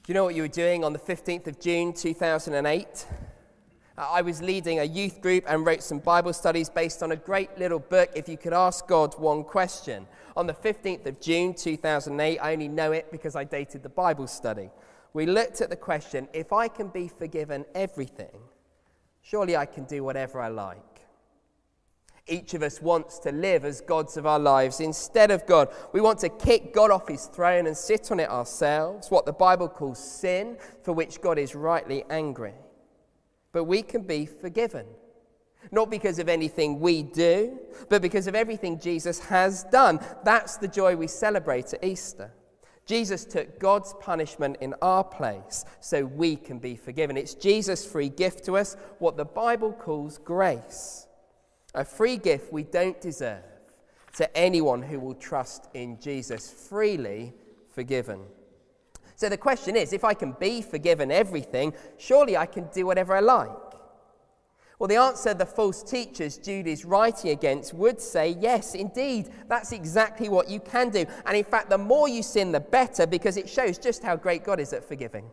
Do you know what you were doing on the 15th of June 2008? I was leading a youth group and wrote some Bible studies based on a great little book, If You Could Ask God One Question. On the 15th of June 2008, I only know it because I dated the Bible study. We looked at the question, if I can be forgiven everything, surely I can do whatever I like. Each of us wants to live as gods of our lives instead of God. We want to kick God off his throne and sit on it ourselves, what the Bible calls sin, for which God is rightly angry. But we can be forgiven, not because of anything we do, but because of everything Jesus has done. That's the joy we celebrate at Easter. Jesus took God's punishment in our place so we can be forgiven. It's Jesus' free gift to us, what the Bible calls grace. A free gift we don't deserve to anyone who will trust in Jesus, freely forgiven. So the question is, if I can be forgiven everything, surely I can do whatever I like. Well, the answer the false teachers Jude is writing against would say, yes, indeed, that's exactly what you can do. And in fact, the more you sin, the better, because it shows just how great God is at forgiving.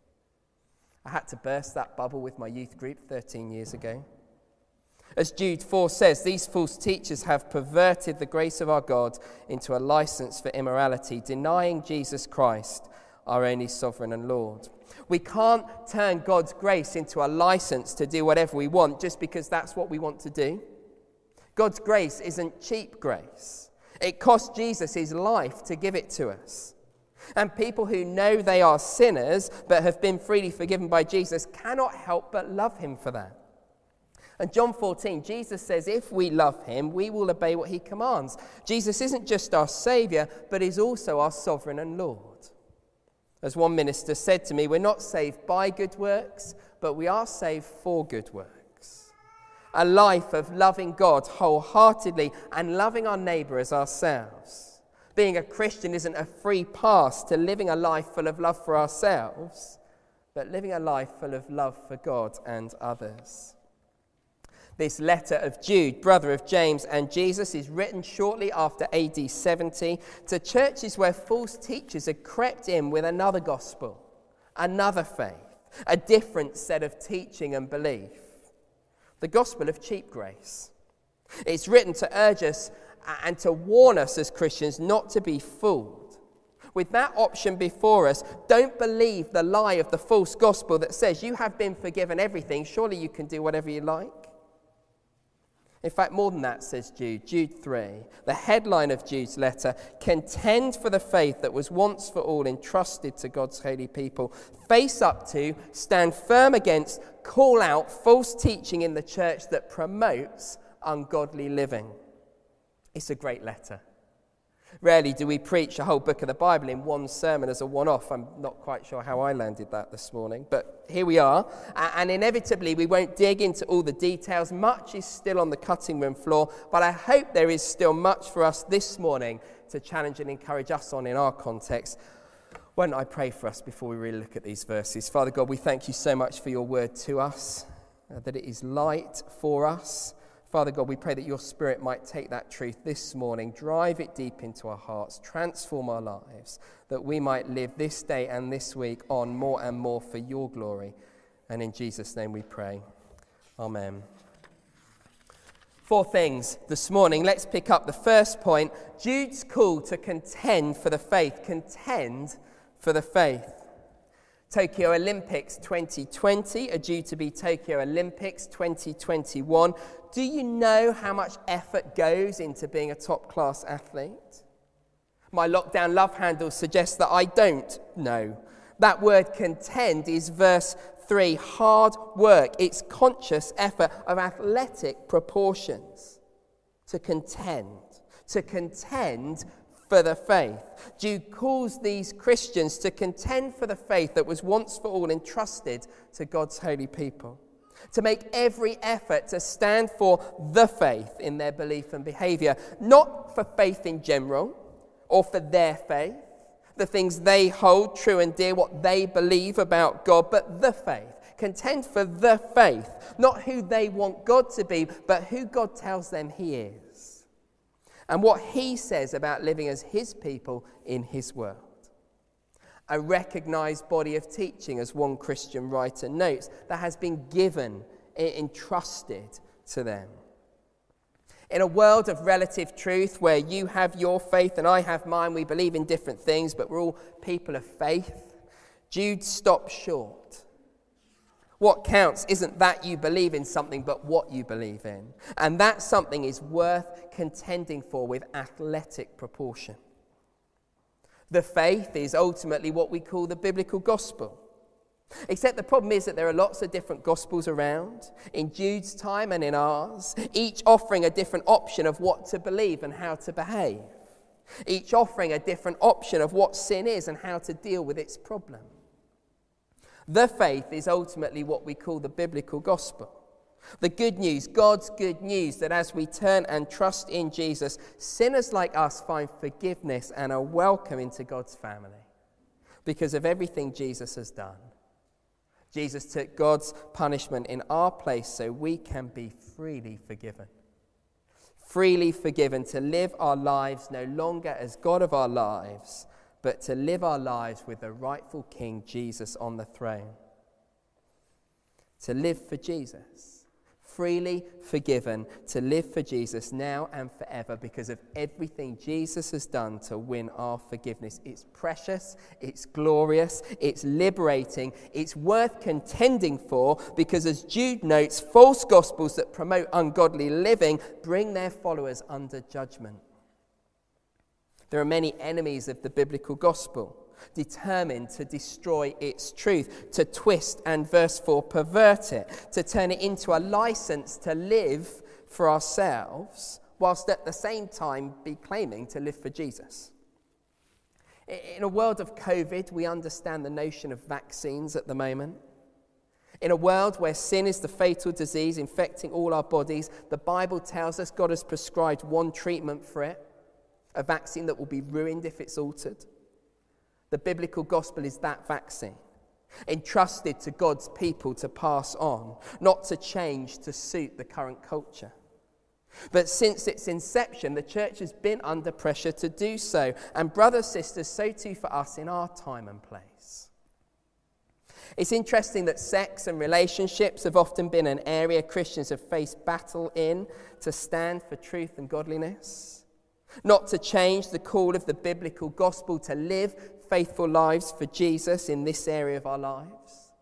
I had to burst that bubble with my youth group 13 years ago. As Jude 4 says, these false teachers have perverted the grace of our God into a license for immorality, denying Jesus Christ, our only sovereign and Lord. We can't turn God's grace into a license to do whatever we want just because that's what we want to do. God's grace isn't cheap grace. It cost Jesus his life to give it to us. And people who know they are sinners but have been freely forgiven by Jesus cannot help but love him for that. And John 14, Jesus says if we love him, we will obey what he commands. Jesus isn't just our Saviour, but is also our sovereign and Lord. As one minister said to me, we're not saved by good works, but we are saved for good works. A life of loving God wholeheartedly and loving our neighbour as ourselves. Being a Christian isn't a free pass to living a life full of love for ourselves, but living a life full of love for God and others. This letter of Jude, brother of James and Jesus, is written shortly after AD 70 to churches where false teachers had crept in with another gospel, another faith, a different set of teaching and belief. The gospel of cheap grace. It's written to urge us and to warn us as Christians not to be fooled. With that option before us, don't believe the lie of the false gospel that says you have been forgiven everything, surely you can do whatever you like. In fact, more than that, says Jude. Jude 3, the headline of Jude's letter, contend for the faith that was once for all entrusted to God's holy people. Face up to, stand firm against, call out false teaching in the church that promotes ungodly living. It's a great letter. Rarely do we preach a whole book of the Bible in one sermon as a one-off. I'm not quite sure how I landed that this morning, but here we are. And inevitably, we won't dig into all the details. Much is still on the cutting room floor, but I hope there is still much for us this morning to challenge and encourage us on in our context. Why don't I pray for us before we really look at these verses? Father God, we thank you so much for your word to us, that it is light for us. Father God, we pray that your Spirit might take that truth this morning, drive it deep into our hearts, transform our lives, that we might live this day and this week on more and more for your glory. And in Jesus' name we pray. Amen. 4 things this morning. Let's pick up the first point. Jude's call to contend for the faith. Contend for the faith. Tokyo Olympics 2020 are due to be Tokyo Olympics 2021. Do you know how much effort goes into being a top-class athlete? My lockdown love handle suggests that I don't know. That word contend is verse 3, hard work. It's conscious effort of athletic proportions. To contend for the faith. Jude calls these Christians to contend for the faith that was once for all entrusted to God's holy people. To make every effort to stand for the faith in their belief and behaviour, not for faith in general or for their faith, the things they hold true and dear, what they believe about God, but the faith. Contend for the faith, not who they want God to be, but who God tells them he is. And what he says about living as his people in his world. a recognised body of teaching, as one Christian writer notes, that has been given, entrusted to them. In a world of relative truth where you have your faith and I have mine, we believe in different things, but we're all people of faith, Jude stops short. What counts isn't that you believe in something, but what you believe in. And that something is worth contending for with athletic proportion. The faith is ultimately what we call the biblical gospel. Except the problem is that there are lots of different gospels around, in Jude's time and in ours, each offering a different option of what to believe and how to behave. Each offering a different option of what sin is and how to deal with its problem. The faith is ultimately what we call the biblical gospel. The good news, God's good news, that as we turn and trust in Jesus, sinners like us find forgiveness and are welcome into God's family because of everything Jesus has done. Jesus took God's punishment in our place so we can be freely forgiven. Freely forgiven to live our lives no longer as God of our lives, but to live our lives with the rightful King Jesus on the throne. To live for Jesus. Freely forgiven, to live for Jesus now and forever because of everything Jesus has done to win our forgiveness. It's precious, it's glorious, it's liberating, it's worth contending for because, as Jude notes, false gospels that promote ungodly living bring their followers under judgment. There are many enemies of the biblical gospel, determined to destroy its truth, to twist and, verse 4, pervert it, to turn it into a license to live for ourselves, whilst at the same time be claiming to live for Jesus. In a world of COVID, we understand the notion of vaccines at the moment. In a world where sin is the fatal disease infecting all our bodies, the Bible tells us God has prescribed one treatment for it, a vaccine that will be ruined if it's altered. The biblical gospel is that vaccine, entrusted to God's people to pass on, not to change to suit the current culture. But since its inception, the church has been under pressure to do so. And brothers, sisters, so too for us in our time and place. It's interesting that sex and relationships have often been an area Christians have faced battle in to stand for truth and godliness. Not to change the call of the biblical gospel to live faithful lives for Jesus in this area of our lives.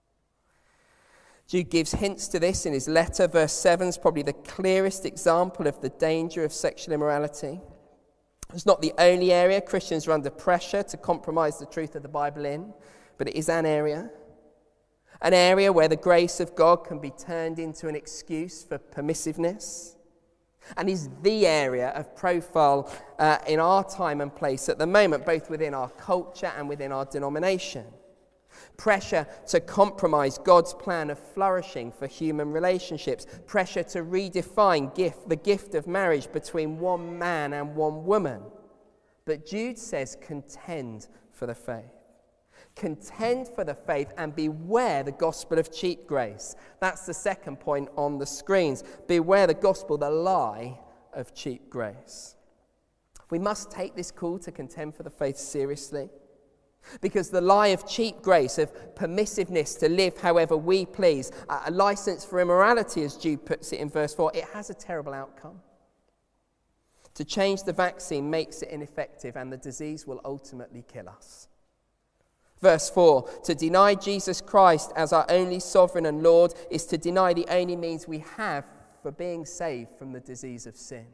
Jude gives hints to this in his letter. Verse 7 is probably the clearest example of the danger of sexual immorality. It's not the only area Christians are under pressure to compromise the truth of the Bible in, but it is an area where the grace of God can be turned into an excuse for permissiveness, and is the area of profile in our time and place at the moment, both within our culture and within our denomination. Pressure to compromise God's plan of flourishing for human relationships. Pressure to redefine the gift of marriage between one man and one woman. But Jude says, contend for the faith. Contend for the faith and beware the gospel of cheap grace. That's the second point on the screens. Beware the gospel, the lie of cheap grace. We must take this call to contend for the faith seriously, because the lie of cheap grace, of permissiveness to live however we please, a license for immorality, as Jude puts it in verse 4, it has a terrible outcome. To change the vaccine makes it ineffective, and the disease will ultimately kill us. Verse 4, to deny Jesus Christ as our only sovereign and Lord is to deny the only means we have for being saved from the disease of sin.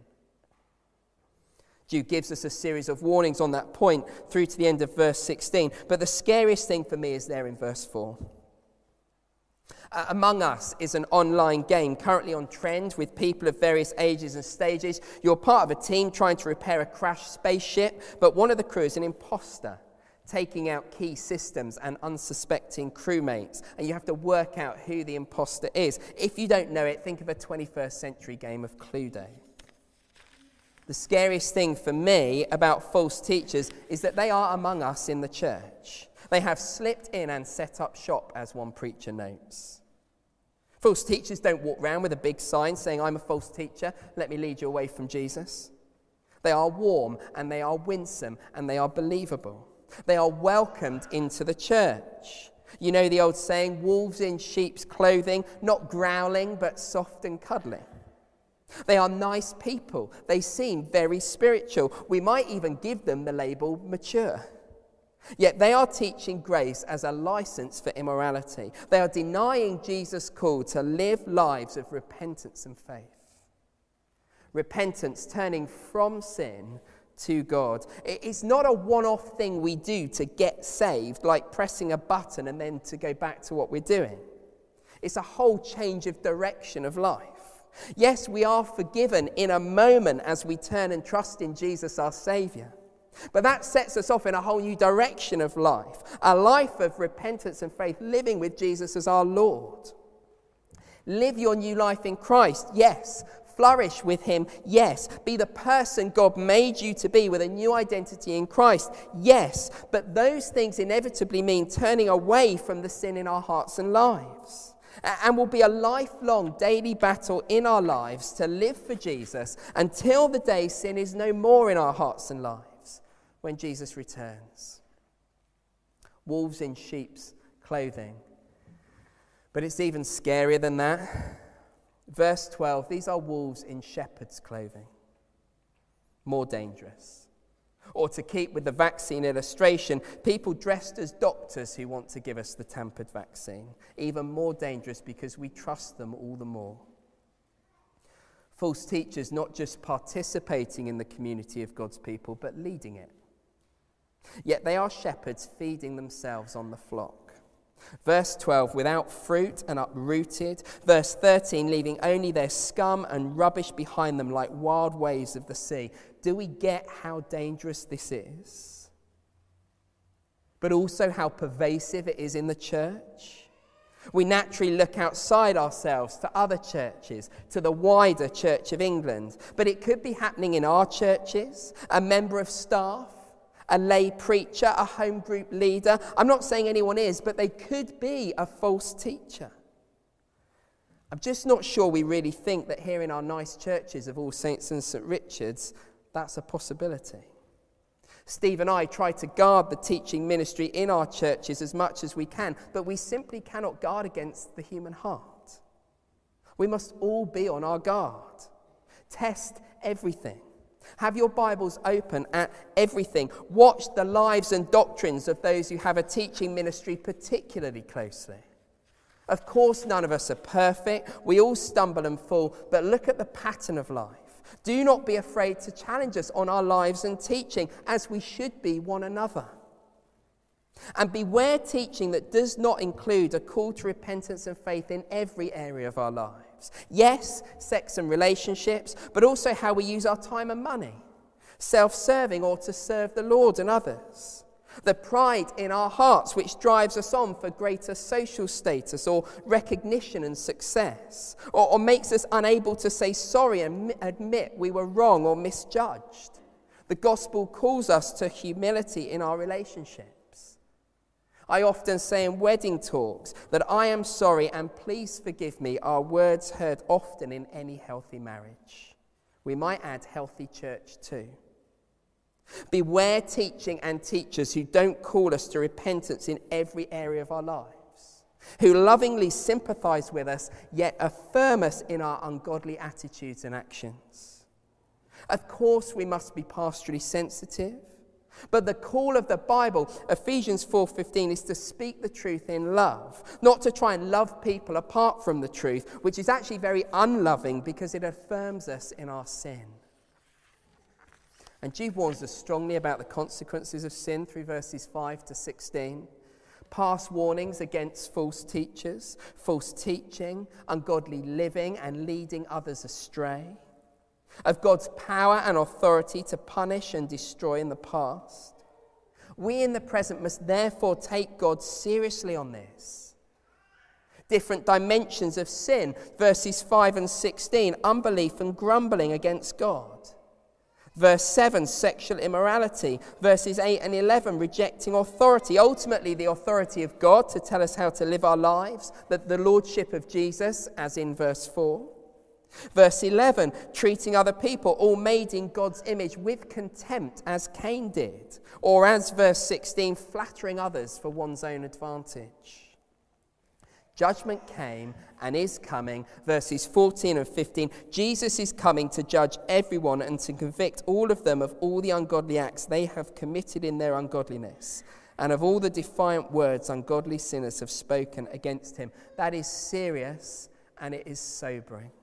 Jude gives us a series of warnings on that point through to the end of verse 16. But the scariest thing for me is there in verse 4. Among Us is an online game currently on trend with people of various ages and stages. You're part of a team trying to repair a crashed spaceship, but one of the crew is an imposter, taking out key systems and unsuspecting crewmates, and you have to work out who the imposter is. If you don't know it, think of a 21st century game of Cluedo. The scariest thing for me about false teachers is that they are among us in the church. They have slipped in and set up shop, as one preacher notes. False teachers don't walk around with a big sign saying, "I'm a false teacher, let me lead you away from Jesus." They are warm and they are winsome and they are believable. They are welcomed into the church. You know the old saying, wolves in sheep's clothing, not growling, but soft and cuddling. They are nice people. They seem very spiritual. We might even give them the label mature. Yet they are teaching grace as a license for immorality. They are denying Jesus' call to live lives of repentance and faith. Repentance, turning from sin to God. It's not a one-off thing we do to get saved, like pressing a button and then to go back to what we're doing. It's a whole change of direction of life. Yes, we are forgiven in a moment as we turn and trust in Jesus, our Saviour. But that sets us off in a whole new direction of life, a life of repentance and faith, living with Jesus as our Lord. Live your new life in Christ, yes. Flourish with him, yes. Be the person God made you to be with a new identity in Christ, yes. But those things inevitably mean turning away from the sin in our hearts and lives. And will be a lifelong daily battle in our lives to live for Jesus until the day sin is no more in our hearts and lives, when Jesus returns. Wolves in sheep's clothing. But it's even scarier than that. Verse 12, these are wolves in shepherd's clothing. More dangerous. Or to keep with the vaccine illustration, people dressed as doctors who want to give us the tampered vaccine. Even more dangerous because we trust them all the more. False teachers not just participating in the community of God's people, but leading it. Yet they are shepherds feeding themselves on the flock. Verse 12, without fruit and uprooted. Verse 13, leaving only their scum and rubbish behind them like wild waves of the sea. Do we get how dangerous this is? But also how pervasive it is in the church. We naturally look outside ourselves to other churches, to the wider Church of England. But it could be happening in our churches, a member of staff, a lay preacher, a home group leader. I'm not saying anyone is, but they could be a false teacher. I'm just not sure we really think that here in our nice churches of All Saints and St. Richard's, that's a possibility. Steve and I try to guard the teaching ministry in our churches as much as we can, but we simply cannot guard against the human heart. We must all be on our guard. Test everything. Have your Bibles open at everything. Watch the lives and doctrines of those who have a teaching ministry particularly closely. Of course, none of us are perfect. We all stumble and fall, but look at the pattern of life. Do not be afraid to challenge us on our lives and teaching, as we should be one another. And beware teaching that does not include a call to repentance and faith in every area of our lives. Yes, sex and relationships, but also how we use our time and money, self-serving or to serve the Lord and others. The pride in our hearts which drives us on for greater social status or recognition and success, or makes us unable to say sorry and admit we were wrong or misjudged. The gospel calls us to humility in our relationships. I often say in wedding talks that I am sorry and please forgive me are words heard often in any healthy marriage. We might add healthy church too. Beware teaching and teachers who don't call us to repentance in every area of our lives, who lovingly sympathize with us, yet affirm us in our ungodly attitudes and actions. Of course, we must be pastorally sensitive, but the call of the Bible, Ephesians 4:15, is to speak the truth in love, not to try and love people apart from the truth, which is actually very unloving because it affirms us in our sin. And Jude warns us strongly about the consequences of sin through verses 5 to 16. Past warnings against false teachers, false teaching, ungodly living, and leading others astray. Of God's power and authority to punish and destroy in the past. We in the present must therefore take God seriously on this. Different dimensions of sin, verses 5 and 16, unbelief and grumbling against God. Verse 7, sexual immorality. Verses 8 and 11, rejecting authority. Ultimately, the authority of God to tell us how to live our lives. The lordship of Jesus, as in verse 4. Verse 11, treating other people, all made in God's image, with contempt, as Cain did. Or as verse 16, flattering others for one's own advantage. Judgment came and is coming. Verses 14 and 15, Jesus is coming to judge everyone and to convict all of them of all the ungodly acts they have committed in their ungodliness, and of all the defiant words ungodly sinners have spoken against him. That is serious and it is sobering.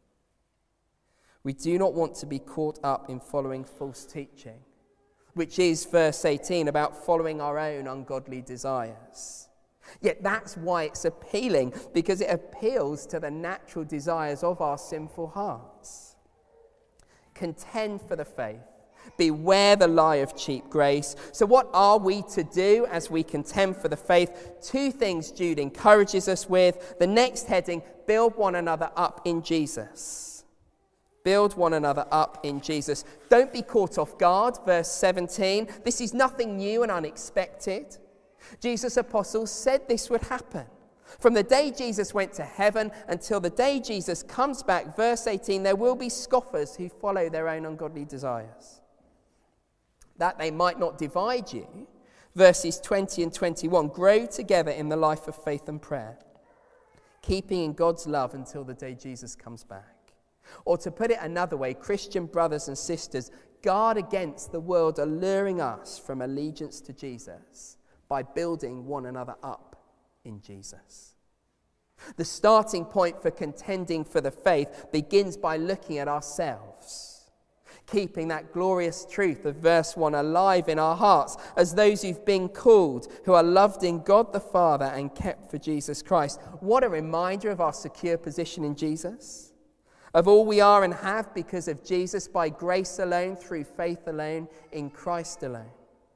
We do not want to be caught up in following false teaching, which is verse 18, about following our own ungodly desires. Yet that's why it's appealing, because it appeals to the natural desires of our sinful hearts. Contend for the faith. Beware the lie of cheap grace. So what are we to do as we contend for the faith? Two things Jude encourages us with. The next heading, build one another up in Jesus. Build one another up in Jesus. Don't be caught off guard, verse 17. This is nothing new and unexpected. Jesus' apostles said this would happen. From the day Jesus went to heaven until the day Jesus comes back, verse 18, there will be scoffers who follow their own ungodly desires. That they might not divide you, verses 20 and 21, grow together in the life of faith and prayer, keeping in God's love until the day Jesus comes back. Or to put it another way, Christian brothers and sisters, guard against the world alluring us from allegiance to Jesus by building one another up in Jesus. The starting point for contending for the faith begins by looking at ourselves, keeping that glorious truth of verse 1 alive in our hearts as those who've been called, who are loved in God the Father and kept for Jesus Christ. What a reminder of our secure position in Jesus, of all we are and have because of Jesus, by grace alone, through faith alone, in Christ alone.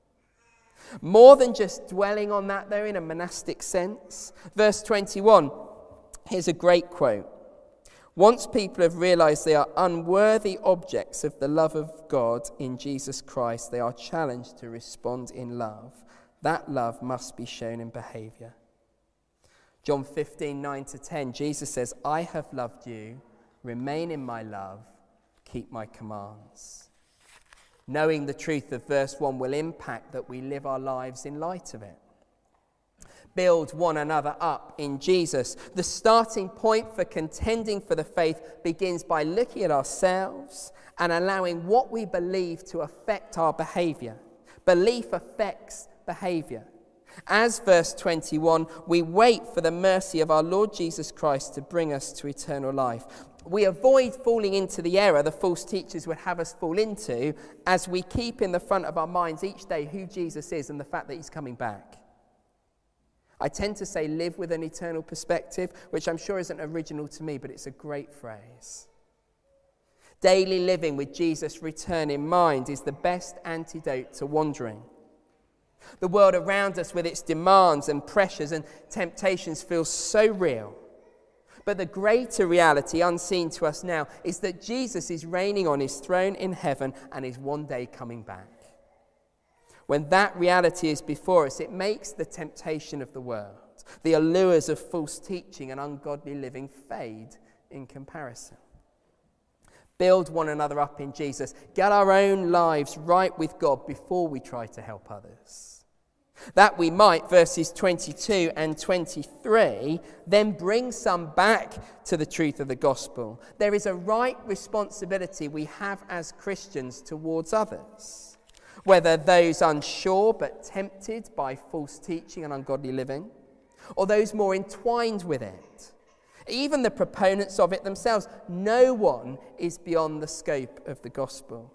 More than just dwelling on that, though, in a monastic sense. Verse 21, here's a great quote. Once people have realized they are unworthy objects of the love of God in Jesus Christ, they are challenged to respond in love. That love must be shown in behavior. John 15, 9-10, Jesus says, I have loved you. Remain in my love. Keep my commands. Knowing the truth of verse 1 will impact that we live our lives in light of it. Build one another up in Jesus. The starting point for contending for the faith begins by looking at ourselves and allowing what we believe to affect our behavior. Belief affects behavior. As verse 21, we wait for the mercy of our Lord Jesus Christ to bring us to eternal life. We avoid falling into the error the false teachers would have us fall into as we keep in the front of our minds each day who Jesus is and the fact that he's coming back. I tend to say live with an eternal perspective, which I'm sure isn't original to me, but it's a great phrase. Daily living with Jesus' return in mind is the best antidote to wandering. The world around us with its demands and pressures and temptations feels so real. But the greater reality, unseen to us now, is that Jesus is reigning on his throne in heaven and is one day coming back. When that reality is before us, it makes the temptation of the world, the allures of false teaching and ungodly living fade in comparison. Build one another up in Jesus. Get our own lives right with God before we try to help others. That we might, verses 22 and 23, then bring some back to the truth of the gospel. There is a right responsibility we have as Christians towards others, whether those unsure but tempted by false teaching and ungodly living, or those more entwined with it, even the proponents of it themselves. No one is beyond the scope of the gospel.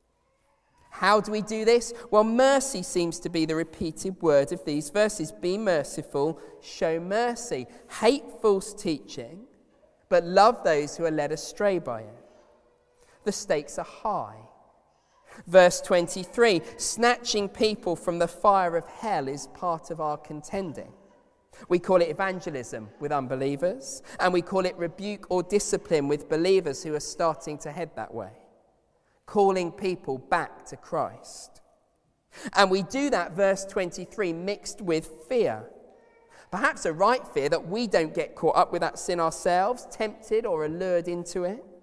How do we do this? Well, mercy seems to be the repeated word of these verses. Be merciful, show mercy. Hate false teaching, but love those who are led astray by it. The stakes are high. Verse 23, snatching people from the fire of hell is part of our contending. We call it evangelism with unbelievers, and we call it rebuke or discipline with believers who are starting to head that way. Calling people back to Christ. And we do that, verse 23, mixed with fear. Perhaps a right fear that we don't get caught up with that sin ourselves, tempted or allured into it.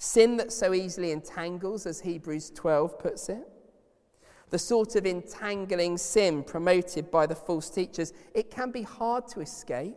Sin that so easily entangles, as Hebrews 12 puts it. The sort of entangling sin promoted by the false teachers, it can be hard to escape.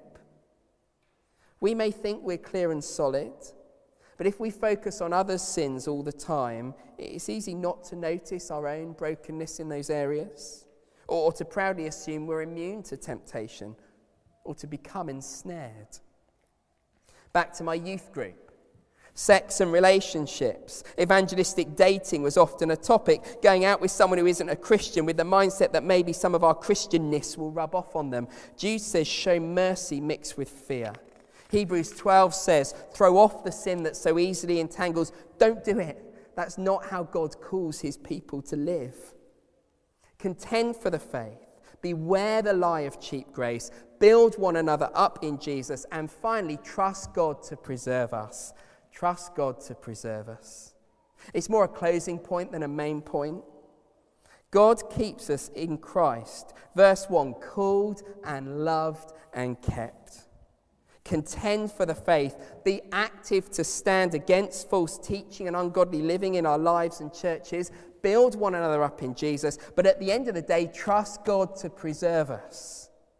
We may think we're clear and solid, but if we focus on others' sins all the time, it's easy not to notice our own brokenness in those areas, or to proudly assume we're immune to temptation, or to become ensnared. Back to my youth group. Sex and relationships. Evangelistic dating was often a topic. Going out with someone who isn't a Christian with the mindset that maybe some of our Christianness will rub off on them. Jude says, show mercy mixed with fear. Hebrews 12 says, throw off the sin that so easily entangles. Don't do it. That's not how God calls his people to live. Contend for the faith. Beware the lie of cheap grace. Build one another up in Jesus. And finally, trust God to preserve us. Trust God to preserve us. It's more a closing point than a main point. God keeps us in Christ. Verse 1, called and loved and kept. Contend for the faith. Be active to stand against false teaching and ungodly living in our lives and churches. Build one another up in Jesus. But at the end of the day, trust God to preserve us.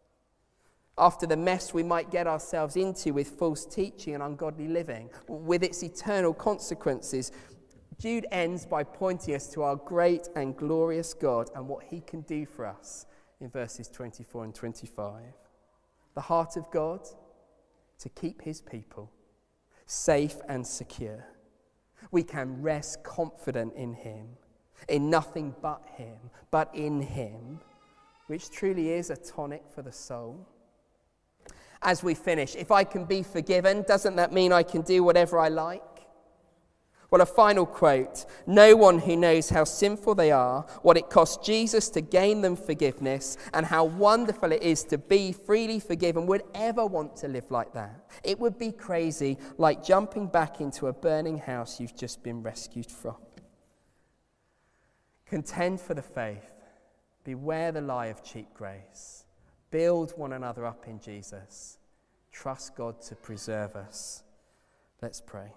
After the mess we might get ourselves into with false teaching and ungodly living, with its eternal consequences, Jude ends by pointing us to our great and glorious God and what he can do for us in verses 24 and 25. The heart of God to keep his people safe and secure. We can rest confident in him, in nothing but him, but in him, which truly is a tonic for the soul. As we finish, if I can be forgiven, doesn't that mean I can do whatever I like? Well, a final quote. No one who knows how sinful they are, what it cost Jesus to gain them forgiveness, and how wonderful it is to be freely forgiven would ever want to live like that. It would be crazy, like jumping back into a burning house you've just been rescued from. Contend for the faith. Beware the lie of cheap grace. Build one another up in Jesus. Trust God to preserve us. Let's pray.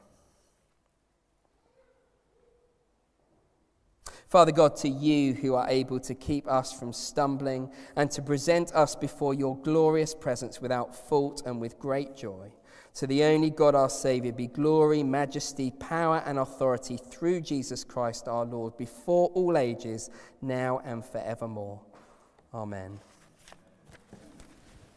Father God, to you who are able to keep us from stumbling and to present us before your glorious presence without fault and with great joy, to the only God our Saviour be glory, majesty, power and authority through Jesus Christ our Lord, before all ages, now and forevermore. Amen.